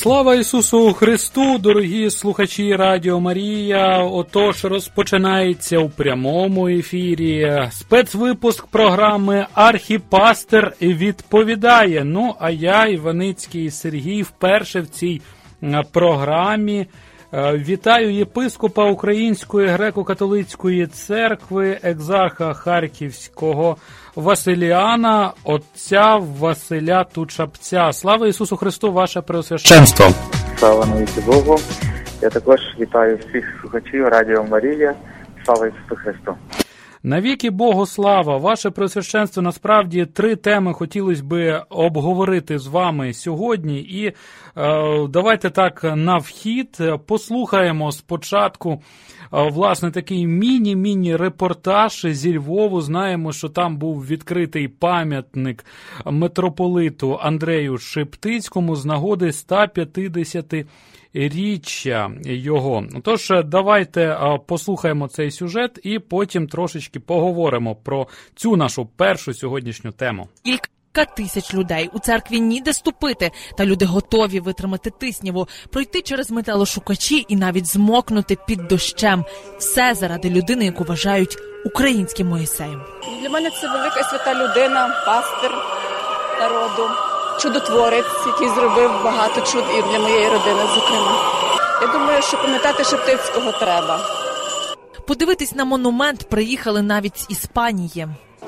Слава Ісусу Христу, дорогі слухачі Радіо Марія! Отож, розпочинається у прямому ефірі спецвипуск програми «Архіпастир відповідає». Ну, а я, Іваницький Сергій, вперше в цій програмі вітаю єпископа Української греко-католицької церкви, екзарха Харківського Василіана, отця Василя Тучапця. Слава Ісусу Христу, ваше Преосвященство! Слава навіки Богу! Я також вітаю всіх слухачів Радіо Марія. Слава Ісусу Христу! Навіки Богу слава! Ваше Преосвященство, насправді, 3 теми хотілося би обговорити з вами сьогодні. І давайте так на вхід послухаємо спочатку, власне, такий міні-репортаж зі Львову. Знаємо, що там був відкритий пам'ятник митрополиту Андрею Шептицькому з нагоди 150-річчя його. Тож, давайте послухаємо цей сюжет і потім трошечки поговоримо про цю нашу першу сьогоднішню тему. Кілька тисяч людей. У церкві ніде ступити, та люди готові витримати тисняву, пройти через металошукачі і навіть змокнути під дощем. Все заради людини, яку вважають українським Моїсеєм. Для мене це велика свята людина, пастир народу, чудотворець, який зробив багато чуд і для моєї родини, зокрема. Я думаю, що пам'ятати Шептицького треба. Подивитись на монумент приїхали навіть з Іспанії.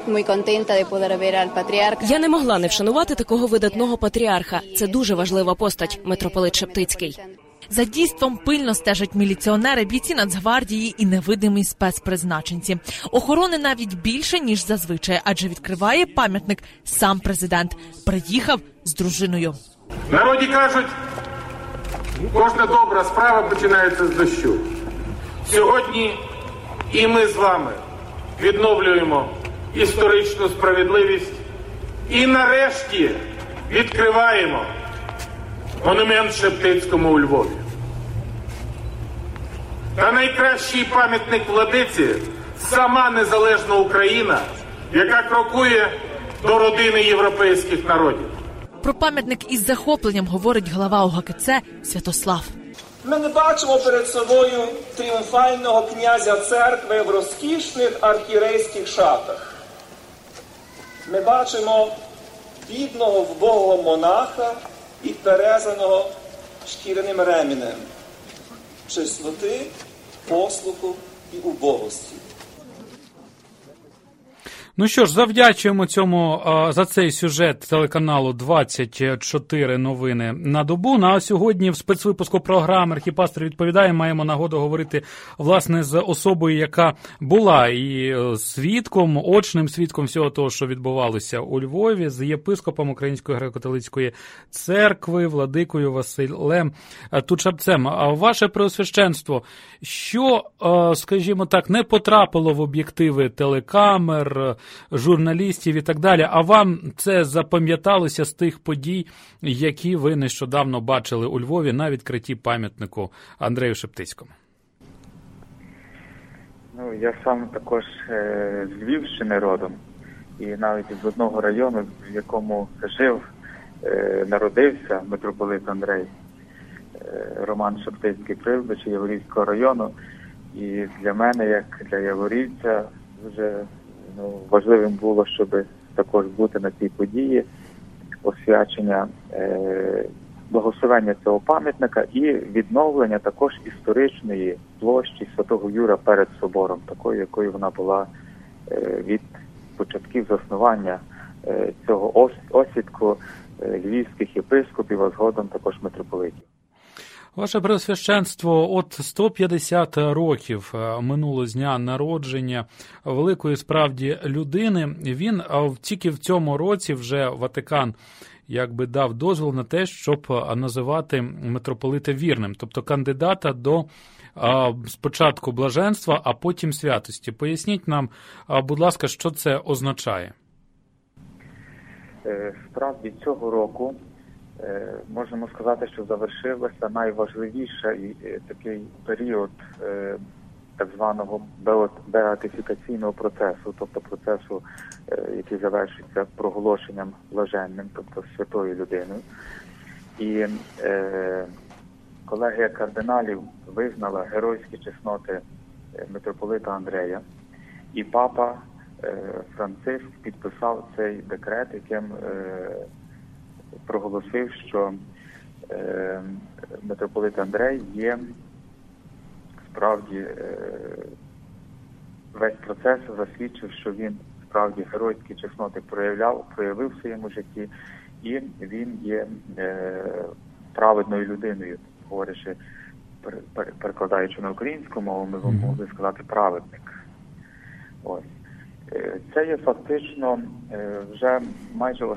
Я не могла не вшанувати такого видатного патріарха. Це дуже важлива постать, митрополит Шептицький. За дійством пильно стежать міліціонери, бійці Нацгвардії і невидимі спецпризначенці. Охорони навіть більше, ніж зазвичай, адже відкриває пам'ятник сам президент. Приїхав з дружиною. В народі кажуть, кожна добра справа починається з дощу. Сьогодні і ми з вами відновлюємо історичну справедливість і нарешті відкриваємо монумент Шептицькому у Львові. Та найкращий пам'ятник владиці – сама незалежна Україна, яка крокує до родини європейських народів. Про пам'ятник із захопленням говорить глава ОГКЦ Святослав. Ми не бачимо перед собою тріумфального князя церкви в розкішних архієрейських шатах. Ми бачимо бідного вбогого монаха, підперезаного шкіряним ременем, чесноти, послуху і убогості. Ну що ж, завдячуємо цьому за цей сюжет телеканалу 24 новини на добу. Ну, а сьогодні в спецвипуску програми «Архіпастир відповідає» маємо нагоду говорити, власне, з особою, яка була і свідком, очним свідком всього того, що відбувалося у Львові, з єпископом Української греко-католицької церкви, владикою Василем Тучапцем. Ваше Преосвященство, що, скажімо так, не потрапило в об'єктиви телекамер, журналістів і так далі, а вам це запам'яталося з тих подій, які ви нещодавно бачили у Львові на відкритті пам'ятнику Андрею Шептицькому? Ну, я сам також з Львівщини родом, і навіть з одного району, в якому жив, народився митрополит Андрей, Роман Шептицький, прізвище Яворівського району. І для мене, як для яворівця, дуже важливим було, щоб також бути на цій події, освячення, благословення цього пам'ятника і відновлення також історичної площі Святого Юра перед собором, такою, якою вона була від початків заснування цього осідку львівських єпископів, а згодом також митрополитів. Ваше Преосвященство, от 150 років минуло з дня народження великої справді людини. Він тільки в цьому році вже Ватикан якби дав дозвіл на те, щоб називати митрополита вірним, тобто кандидата до спочатку блаженства, а потім святості. Поясніть нам, будь ласка, що це означає? Справді цього року можемо сказати, що завершився найважливіший такий період так званого беатифікаційного процесу, тобто процесу, який завершується проголошенням блаженним, тобто святою людиною. І колегія кардиналів визнала геройські чесноти митрополита Андрея, і папа Франциск підписав цей декрет, яким проголосив, що митрополит Андрей є справді, весь процес засвідчив, що він справді геройські чесноти проявив в своєму житті, і він є праведною людиною, говорячи, перекладаючи на українську мову, ми могли сказати праведник. Ось. Це є фактично вже майже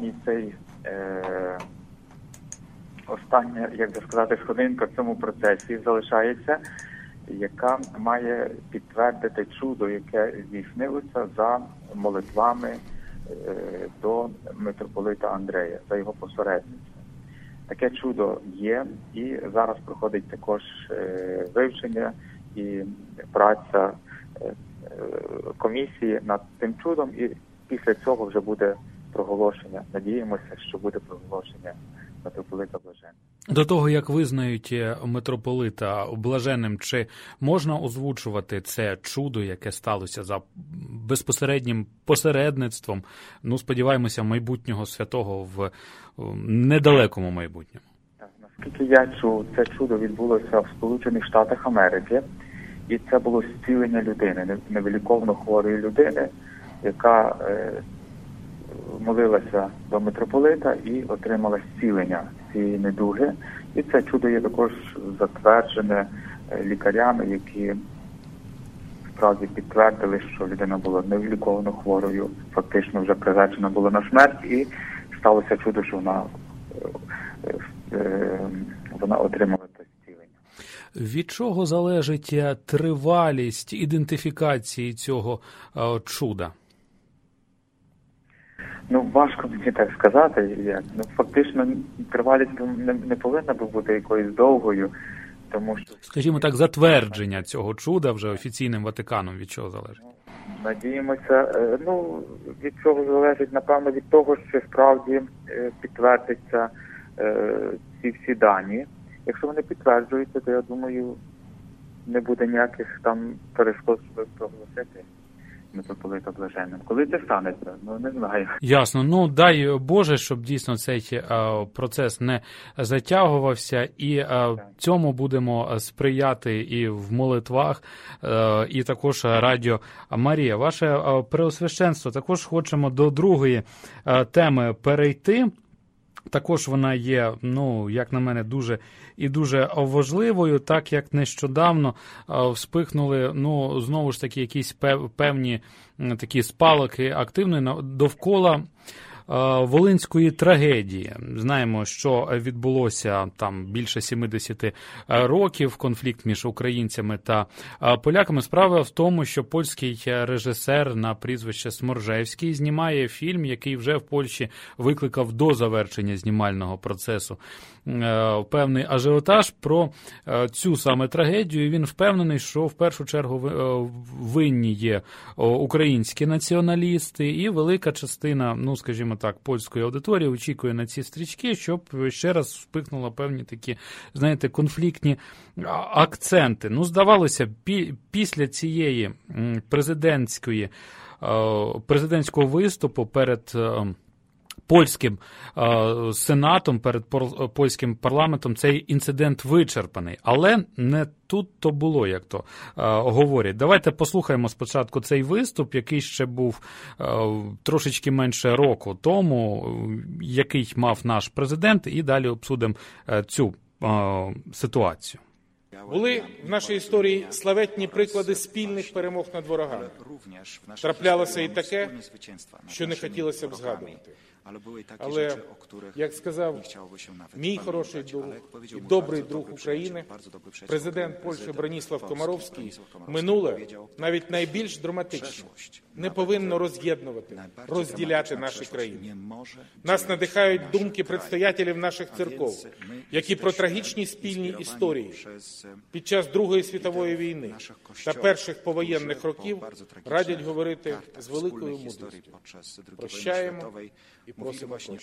остання, як би сказати, сходинка в цьому процесі залишається, яка має підтвердити чудо, яке здійснилося за молитвами до митрополита Андрея, за його посередництво. Таке чудо є, і зараз проходить також вивчення і праця комісії над цим чудом, і після цього вже буде проголошення. Надіємося, що буде проголошення митрополита Блаженним. До того, як визнають митрополита Блаженним, чи можна озвучувати це чудо, яке сталося за безпосереднім посередництвом, сподіваємося, майбутнього святого в недалекому майбутньому? Так, наскільки я чув, це чудо відбулося в Сполучених Штатах Америки, і це було зцілення людини, невиліковно хворої людини, яка молилася до митрополита і отримала зцілення цієї недуги. І це чудо є також затверджене лікарями, які справді підтвердили, що людина була невиліковно хворою, фактично вже приречена була на смерть, і сталося чудо, що вона отримала це зцілення. Від чого залежить тривалість ідентифікації цього чуда? Важко мені так сказати. Фактично, тривалість не повинна бути якоюсь довгою, тому що... Скажімо так, затвердження цього чуда вже офіційним Ватиканом від чого залежить? Надіємося, від чого залежить, напевно, від того, що справді підтвердяться ці всі дані. Якщо вони підтверджуються, то, я думаю, не буде ніяких там перешкод проголосити митрополита Блаженним. Коли це станеться? Не знаю. Ясно. Дай Боже, щоб дійсно цей процес не затягувався, і цьому будемо сприяти і в молитвах, і також Радіо Марія. Ваше Преосвященство, також хочемо до другої теми перейти. Також вона є, як на мене, дуже і дуже важливою, так як нещодавно вспихнули, знову ж таки, якісь певні такі спалахи активної довкола Волинської трагедії. Знаємо, що відбулося там більше 70 років, конфлікт між українцями та поляками. Справа в тому, що польський режисер на прізвище Сморжевський знімає фільм, який вже в Польщі викликав до завершення знімального процесу певний ажіотаж про цю саме трагедію. Він впевнений, що в першу чергу винні є українські націоналісти, і велика частина, скажімо так, польської аудиторії очікує на ці стрічки, щоб ще раз вспихнуло певні такі, конфліктні акценти. Здавалося, після цієї президентського виступу перед польським сенатом, перед польським парламентом цей інцидент вичерпаний. Але не тут-то було, як то говорять. Давайте послухаємо спочатку цей виступ, який ще був трошечки менше року тому, який мав наш президент, і далі обсудимо цю ситуацію. Були в нашій історії славетні приклади спільних перемог над ворогами. Траплялося і таке, що не хотілося б згадувати. Але, як сказав мій хороший друг і добрий друг України, президент Польщі Браніслав Комаровський, минуле, навіть найбільш драматичне, не повинно роз'єднувати, розділяти наші країни. Нас надихають думки предстоятелів наших церков, які про трагічні спільні історії під час Другої світової війни та перших повоєнних років радять говорити з великою мудрістю. Прощаємо і просимо прощення.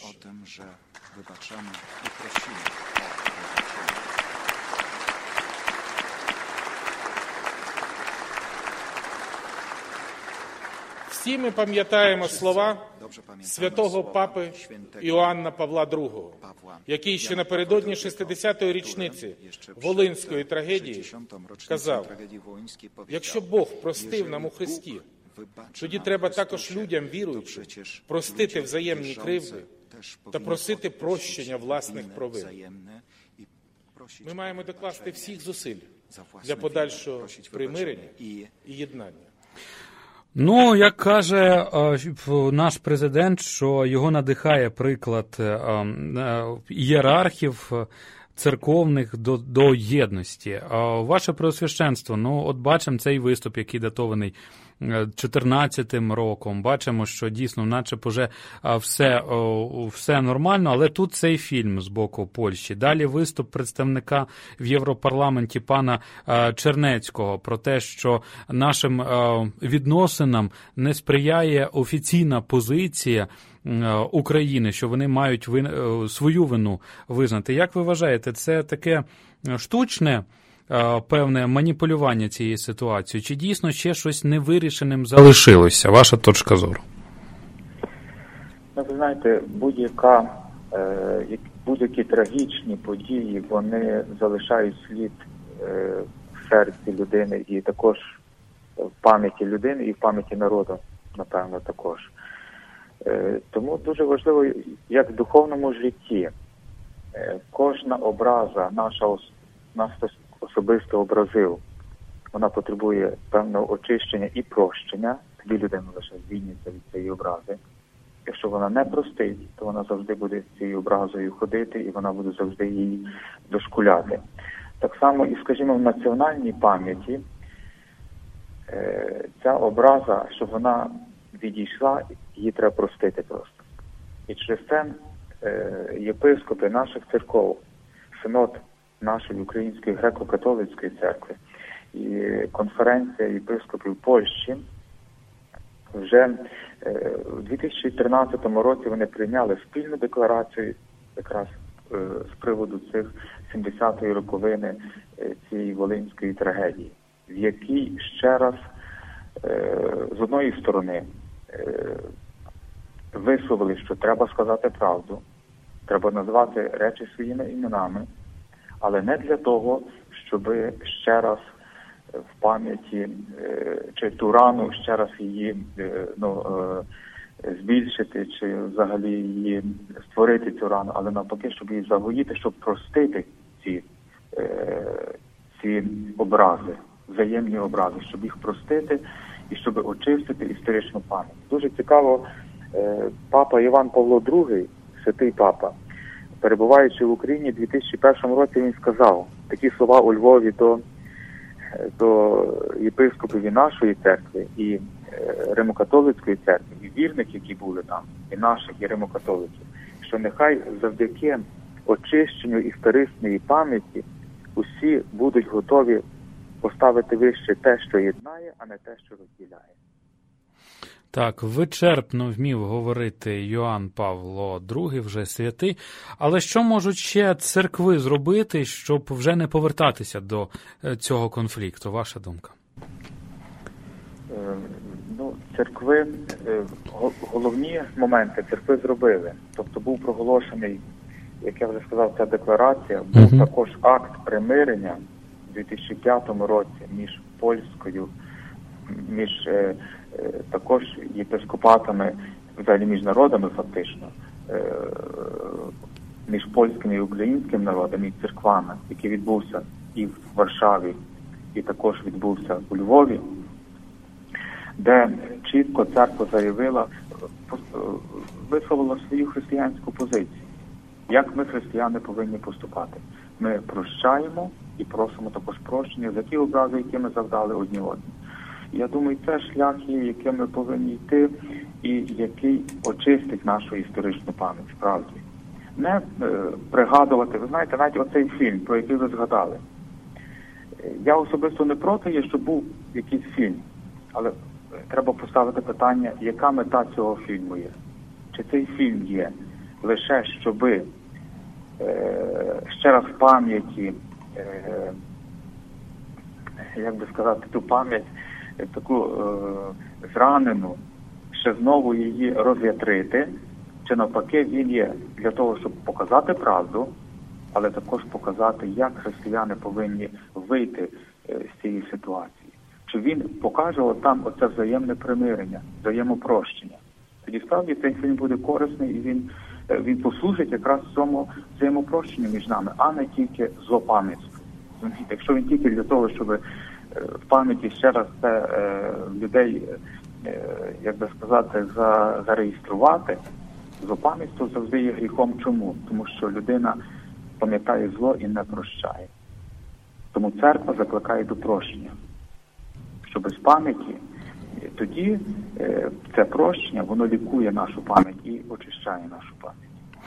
Всі ми пам'ятаємо слова святого папи Іоанна Павла II, який ще напередодні 60-ї річниці Волинської трагедії казав: якщо Бог простив нам у Христі, тоді треба також людям, віруючим, простити взаємні кривди та просити прощення власних провин. Ми маємо докласти всіх зусиль для подальшого примирення і єднання. Ну, як каже наш президент, що його надихає приклад ієрархів церковних до єдності. Ваше Преосвященство, ну, от бачимо цей виступ, який датований 14-м роком. Бачимо, що дійсно, наче вже все нормально, але тут цей фільм з боку Польщі. Далі виступ представника в Європарламенті пана Чернецького про те, що нашим відносинам не сприяє офіційна позиція України, що вони мають свою вину визнати. Як ви вважаєте, це таке штучне певне маніпулювання цією ситуацією? Чи дійсно ще щось невирішеним залишилося? Ваша точка зору? Ну, ви знаєте, будь-які трагічні події, вони залишають слід в серці людини і також в пам'яті людини і в пам'яті народу, напевно, також. Тому дуже важливо, як в духовному житті, кожна образа, нас особисто образив, вона потребує певного очищення і прощення, тоді людина лише звільниться від цієї образи. Якщо вона не простить, то вона завжди буде з цією образою ходити, і вона буде завжди її дошкуляти. Так само і, скажімо, в національній пам'яті ця образа, щоб вона відійшла, її треба простити просто. І через це єпископи наших церков, синод нашої Української греко-католицької церкви і конференція єпископів Польщі вже у 2013 році вони прийняли спільну декларацію якраз з приводу цих 70-ї роковини цієї волинської трагедії, в якій ще раз з одної сторони висловили, що треба сказати правду, треба назвати речі своїми іменами, але не для того, щоб ще раз в пам'яті чи ту рану ще раз її збільшити, чи взагалі її створити цю рану, але навпаки, щоб її загоїти, щоб простити ці образи, взаємні образи, щоб їх простити і щоб очистити історичну пам'ять. Дуже цікаво, папа Іван Павло II, святий папа, перебуваючи в Україні в 2001 році, він сказав такі слова у Львові до єпископів і нашої церкви, і Римо-католицької церкви, і вірних, які були там, і наших, і Римо-католиків, що нехай завдяки очищенню історичної пам'яті усі будуть готові поставити вище те, що єднає, а не те, що розділяє. Так, вичерпно вмів говорити Йоанн Павло II, вже святий. Але що можуть ще церкви зробити, щоб вже не повертатися до цього конфлікту? Ваша думка? Церкви, головні моменти церкви зробили. Тобто був проголошений, як я вже сказав, ця декларація, був також акт примирення у 2005 році між польською, між також єпископатами, взагалі між народами фактично, між польським і українським народом і церквами, який відбувся і в Варшаві, і також відбувся у Львові, де чітко церква заявила, висловила свою християнську позицію. Як ми, християни, повинні поступати? Ми прощаємо і просимо також прощення за ті образи, які ми завдали одні одні. Я думаю, це шлях, яким ми повинні йти, і який очистить нашу історичну пам'ять, справді. Не пригадувати, ви знаєте, навіть оцей фільм, про який ви згадали. Я особисто не проти є, щоб був якийсь фільм, але треба поставити питання, яка мета цього фільму є. чи цей фільм є лише, щоби ще раз в пам'яті, як би сказати, ту пам'ять таку зранену, ще знову її розвітрити, чи навпаки він є для того, щоб показати правду, але також показати, як християни повинні вийти з цієї ситуації. Чи він покаже там оце взаємне примирення, взаємопрощення. Тоді справді цей фільм буде корисний і він послужить якраз цьому взаємопрощенню між нами, а не тільки злопам'ятству. Якщо він тільки для того, щоб в пам'яті ще раз це людей, як би сказати, зареєструвати, злопам'ятство завжди є гріхом. Чому? Тому що людина пам'ятає зло і не прощає. Тому церква закликає до прощення. Що без пам'яті, тоді це прощення, воно лікує нашу пам'ять і очищає нашу пам'ять.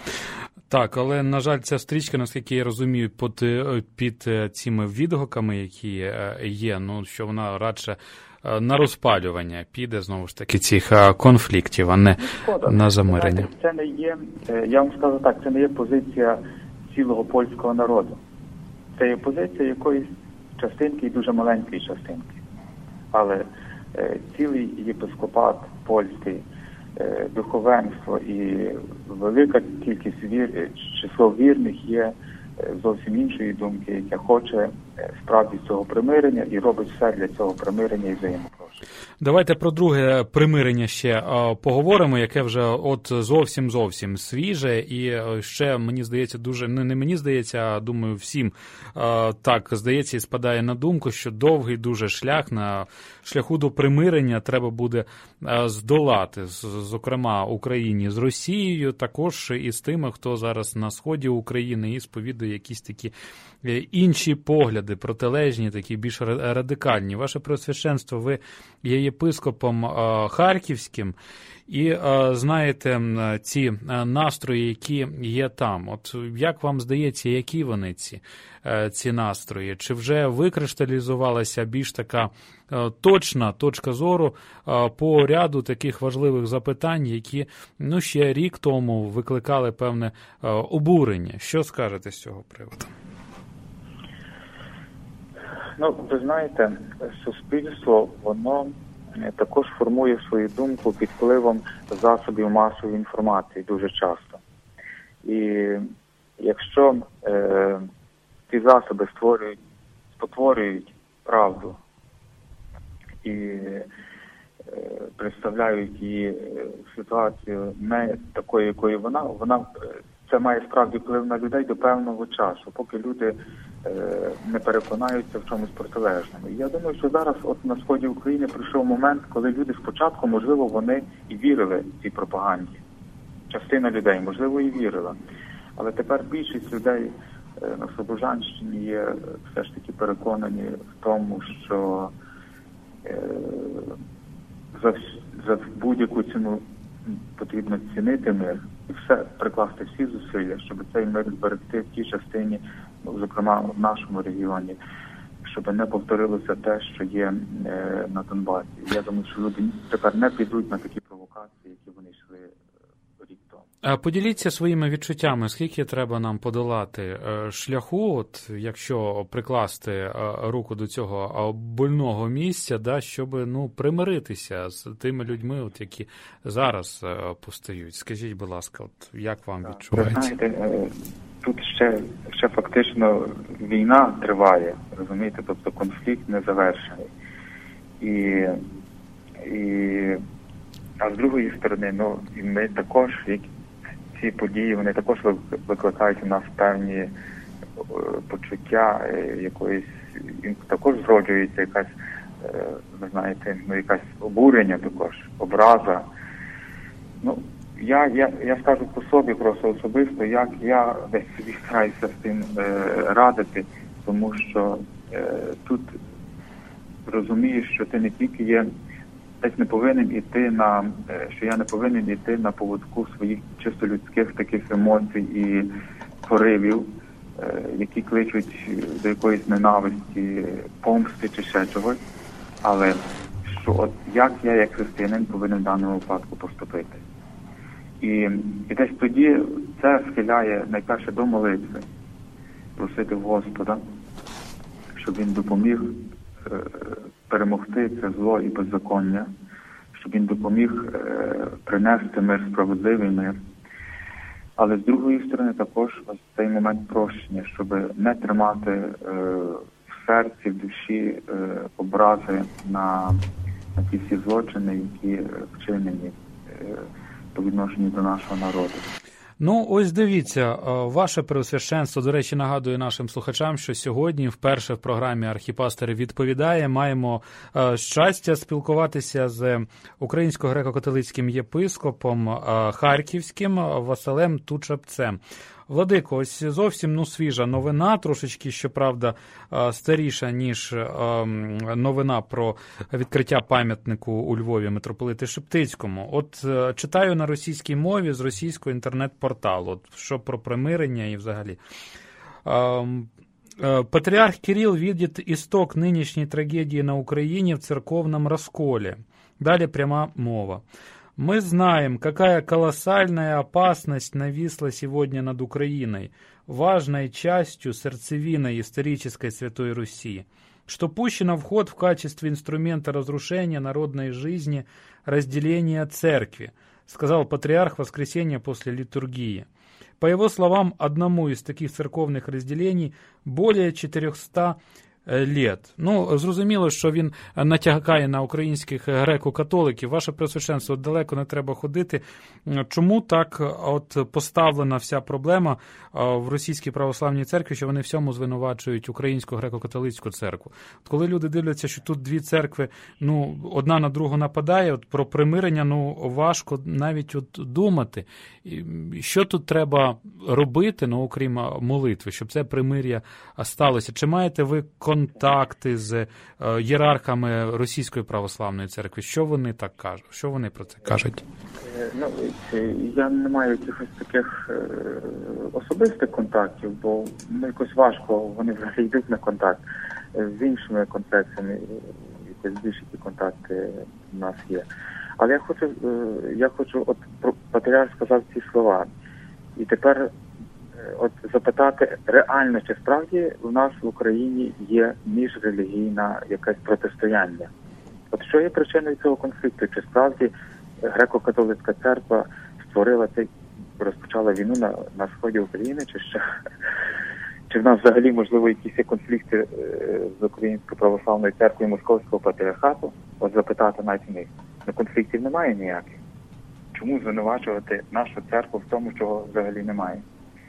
Так, але, на жаль, ця стрічка, наскільки я розумію, під цими відгуками, які є, що вона радше на розпалювання піде, знову ж таки, цих конфліктів, а не на замирення. Це не є, я вам скажу так, це не є позиція цілого польського народу. Це є позиція якоїсь частинки і дуже маленької частинки. Але цілий єпископат польський, духовенство і велика кількість число вірних є зовсім іншої думки, яке хоче справді цього примирення і робить все для цього примирення і взаємопрощення. Давайте про друге примирення ще поговоримо, яке вже от зовсім свіже і ще, мені здається, дуже, не мені здається, а думаю всім так здається і спадає на думку, що довгий дуже шлях, на шляху до примирення треба буде здолати, зокрема Україні з Росією, також і з тими, хто зараз на сході України і сповідує якісь такі інші погляди, протилежні, такі більш радикальні. Ваше Преосвященство, ви є єпископом Харківським і знаєте ці настрої, які є там. От як вам здається, які вони ці настрої? Чи вже викришталізувалася більш така точна точка зору по ряду таких важливих запитань, які ще рік тому викликали певне обурення? Що скажете з цього приводу? Ви знаєте, суспільство, воно також формує свою думку під впливом засобів масової інформації дуже часто. І якщо ці засоби спотворюють правду і представляють її ситуацію не такою, якою вона це має справді вплив на людей до певного часу, поки люди не переконаються в чомусь протилежному. І я думаю, що зараз от на сході України прийшов момент, коли люди спочатку, можливо, вони і вірили цій пропаганді. Частина людей, можливо, і вірила. Але тепер більшість людей на Слобожанщині є все ж таки переконані в тому, що за будь-яку ціну потрібно цінити мир і прикласти всі зусилля, щоб цей мир зберегти в тій частині, зокрема в нашому регіоні, щоб не повторилося те, що є на Донбасі. Я думаю, що люди тепер не підуть на такі провокації, які вони йшли рік тому. Поділіться своїми відчуттями, скільки треба нам подолати шляху, от якщо прикласти руку до цього больного місця, щоб примиритися з тими людьми, от які зараз постають. Скажіть, будь ласка, от як вам відчувається? Знаєте, тут ще фактично війна триває, розумієте, тобто конфлікт не завершений. А з другої сторони, ми також, ці події, вони також викликають у нас певні почуття якоїсь, також зроджується якась, ви знаєте, якась обурення також, образа. Я скажу по собі просто особисто, як я десь собі стараюся з цим радити, тому що тут розумієш, що ти не тільки є, десь не повинен іти що я не повинен іти на поводку своїх чисто людських таких емоцій і поривів, які кличуть до якоїсь ненависті, помсти чи ще чогось, але що як я, як християнин, повинен в даному випадку поступити. І десь тоді це схиляє найперше до молитви, просити в Господа, щоб він допоміг перемогти це зло і беззаконня, щоб він допоміг принести мир, справедливий мир. Але з другої сторони також ось цей момент прощення, щоб не тримати в серці, в душі образи на ті всі злочини, які вчинені по відношенню до нашого народу. Ну, ось дивіться, ваше Преосвященство, до речі, нагадую нашим слухачам, що сьогодні вперше в програмі «Архіпастир відповідає» маємо щастя спілкуватися з українсько-греко-католицьким єпископом Харківським Василем Тучапцем. Владико, ось зовсім свіжа новина, трошечки, щоправда, старіша, ніж новина про відкриття пам'ятнику у Львові митрополиту Шептицькому. От читаю на російській мові з російського інтернет-порталу, от, що про примирення і взагалі. Патриарх Кирилл видит исток нынешней трагедии на Украине в церковном расколе. Далее пряма мова. Мы знаем, какая колоссальная опасность нависла сегодня над Украиной, важной частью, сердцевиной исторической Святой Руси, что пущено в ход в качестве инструмента разрушения народной жизни, разделения церкви, сказал патриарх в воскресенье после литургии. По его словам, одному из таких церковных разделений более 400 лет. Ну, зрозуміло, що він натягає на українських греко-католиків. Ваше Преосвященство, далеко не треба ходити. Чому так от поставлена вся проблема в Російській православній церкві, що вони всьому звинувачують Українську греко-католицьку церкву? От коли люди дивляться, що тут дві церкви, одна на другу нападає, от про примирення, важко навіть думати. Що тут треба робити, окрім молитви, щоб це примир'я сталося? Чи маєте ви контакти з ієрархами Російської православної церкви? Що вони так кажуть? Що вони про це кажуть? Я не маю якихось таких особистих контактів, бо якось важко, вони взагалі йдуть на контакт з іншими концепціями, якось більш які контакти в нас є. Але я хочу, от патріарх сказав ці слова, і тепер от запитати реально, чи справді у нас в Україні є міжрелігійне якесь протистояння. От що є причиною цього конфлікту? Чи справді греко-католицька церква розпочала війну на сході України, чи що? Чи в нас взагалі, можливо, якісь є конфлікти з Українською православною церквою Московського патріархату? От запитати навіть них. Конфліктів немає ніяких. Чому звинувачувати нашу церкву в тому, чого взагалі немає?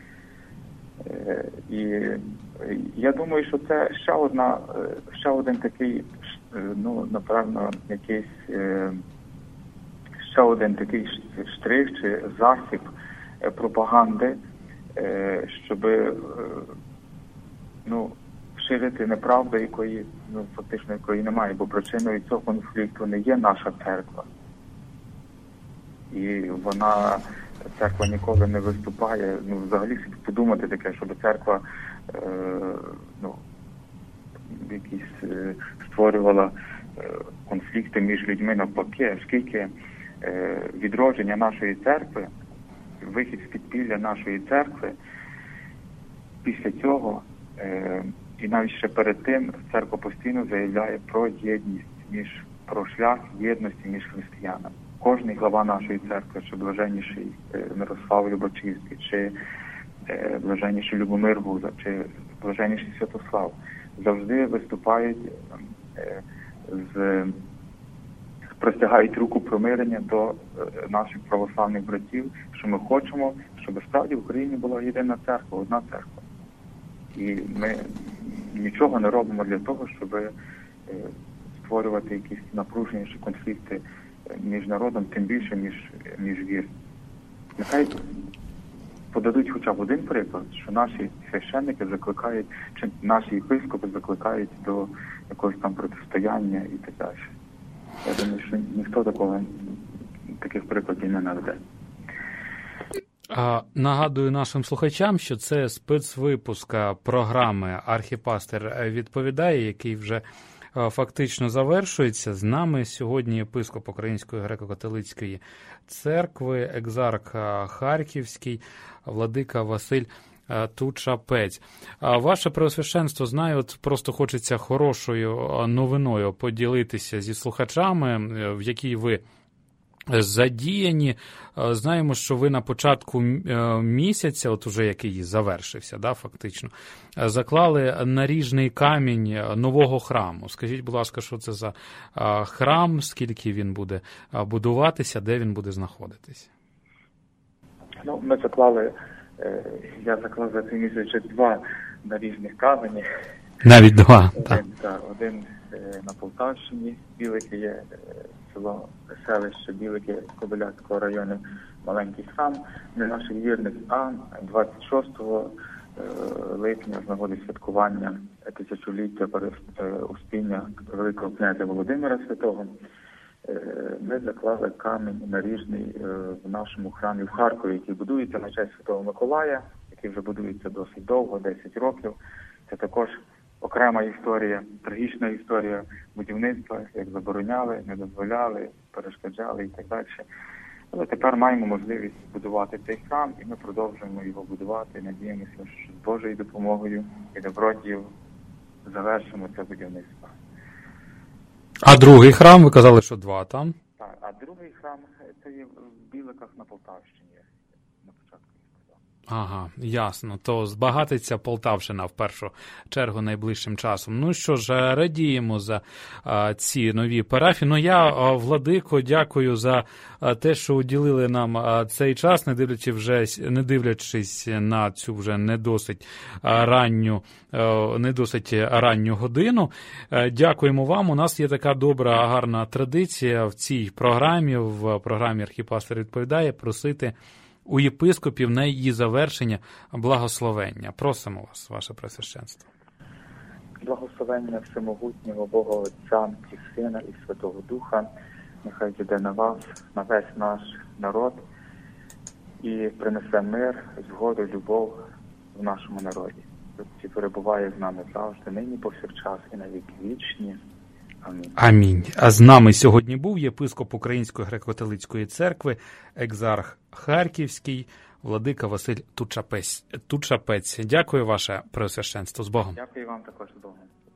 І я думаю, що це ще один такий, напевно, ще один такий штрих чи засіб пропаганди, щоб ширити неправду, якої фактично немає, бо причиною цього конфлікту не є наша церква. І церква ніколи не виступає, взагалі подумати таке, щоб церква якісь створювала конфлікти між людьми навпаки, оскільки відродження нашої церкви, вихід з підпілля нашої церкви, після цього і навіть ще перед тим церква постійно заявляє про єдність, про шлях єдності між християнами. Кожний глава нашої церкви, чи блаженніший Мирослав Любачівський, чи блаженніший Любомир Гуза, чи блаженніший Святослав, завжди виступають, простягають руку примирення до наших православних братів, що ми хочемо, щоб справді в Україні була єдина церква, одна церква. І ми нічого не робимо для того, щоб створювати якісь напруженіші конфлікти між народом, тим більше між вір. Нехай подадуть хоча б один приклад, що наші священники закликають, чи наші єпископи закликають до якогось там протистояння і так далі. Я думаю, що ніхто таких прикладів не наведе. Нагадую нашим слухачам, що це спецвипуск програми «Архіпастир відповідає», який вже фактично завершується. З нами сьогодні єпископ Української греко-католицької церкви, екзарх Харківський, владика Василь Тучапець. Ваше Преосвященство, знаю, от просто хочеться хорошою новиною поділитися зі слухачами, в якій ви задіяні. Знаємо, що ви на початку місяця, от уже який завершився, да, фактично, заклали наріжний камінь нового храму. Скажіть, будь ласка, що це за храм, скільки він буде будуватися, де він буде знаходитись? Ну, я заклав за цей місяць вже 2 наріжних камені. Навіть 2, так. Один на Полтавщині, Білики є, селище Білики Кобиляцького району, маленький храм для наших вірних, а 26 липня з нагоди святкування тисячоліття успіння Великого князя Володимира Святого ми заклали камінь наріжний в нашому храмі в Харкові, який будується на честь Святого Миколая, який вже будується досить довго, 10 років. Це також окрема історія, трагічна історія будівництва, як забороняли, не дозволяли, перешкоджали і так далі. Але тепер маємо можливість будувати цей храм, і ми продовжуємо його будувати. Надіємося, що з Божою допомогою і добродією завершимо це будівництво. А другий храм, ви казали, що 2 там? Так, а другий храм – це є в Біликах на Полтавщині. На початку. Ага, ясно. То збагатиться Полтавщина в першу чергу найближчим часом. Ну що ж, радіємо за ці нові парафії. Ну я, владико, дякую за те, що уділили нам цей час, не дивлячись на цю вже не досить ранню годину. Дякуємо вам. У нас є така добра, гарна традиція в цій програмі, в програмі «Архіпастир відповідає», просити у єпископів на її завершення благословення. Просимо вас, ваше Преосвященство. Благословення всемогутнього Бога Отця і Сина і Святого Духа нехай зійде на вас, на весь наш народ і принесе мир, згоду, любов в нашому народі. І перебуває з нами завжди, нині повсякчас і на віки вічні. Амінь. Амінь. А з нами сьогодні був єпископ Української греко-католицької церкви, екзарх Харківський, владика Василь Тучапець. Дякую, ваше Преосвященство. З Богом. Дякую вам також, з Богом.